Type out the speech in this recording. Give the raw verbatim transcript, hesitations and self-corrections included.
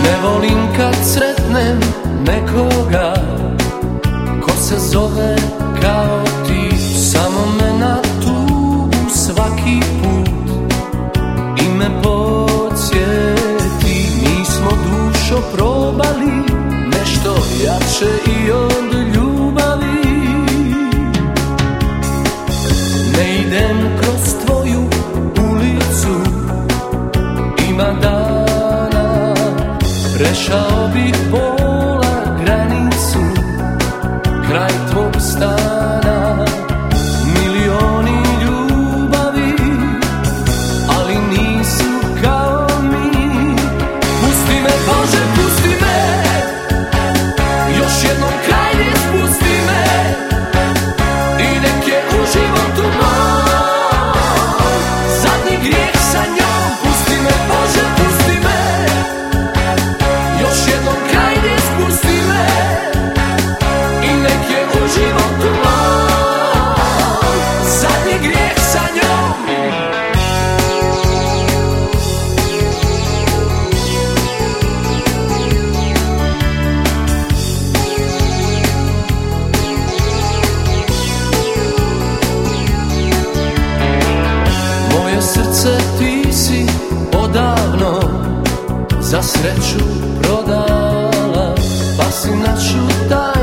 Ne volim kad sretnem nekoga ko se zove kao ti. Samo me na tugu svaki put ime podsjeti. Mi smo dušo probali nešto jače i od ljubavi. Ne idem kroz tvoju ulicu, ima dana, rešao bih pola granicu, kraj tvog stana. Milioni ljubavi, ali nisu kao mi. Pusti me Bože, pusti me, još jednom krajnje spusti me i nek je u životu moj zadnji grijeh sa njom. Pusti me Bože, pusti me, još jednom krajnje spusti me i nek je u životu moj zadnji grijeh sa njom. Moje srce ti si odavno za sreću prodala, pa si načuta